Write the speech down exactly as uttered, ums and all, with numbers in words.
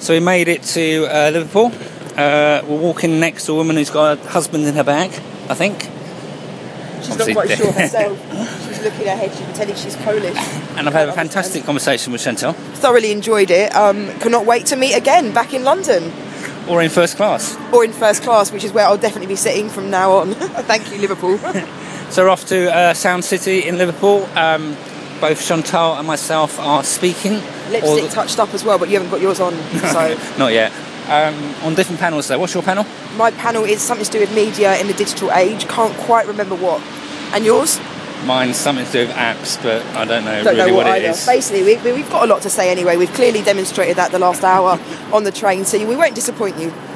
So we made it to uh, Liverpool. Uh, we're walking next to a woman who's got a husband in her bag, I think. She's Obviously, not quite sure herself. She's looking ahead. She can tell you she's Polish. And I've had a fantastic conversation with Chantal. Thoroughly enjoyed it. Um, cannot wait to meet again back in London. Or in first class. Or in first class, which is where I'll definitely be sitting from now on. Thank you, Liverpool. So we're off to uh, Sound City in Liverpool. Um, both Chantal and myself are speaking. Lipstick the... touched up as well, but you haven't got yours on. So not yet. Um, on different panels though. What's your panel? My panel is something to do with media in the digital age. Can't quite remember what. And yours? Mine's something to do with apps, but I don't know don't really know what, what it either. is. Basically, we, we've got a lot to say anyway. We've clearly demonstrated that the last hour on the train, so we won't disappoint you.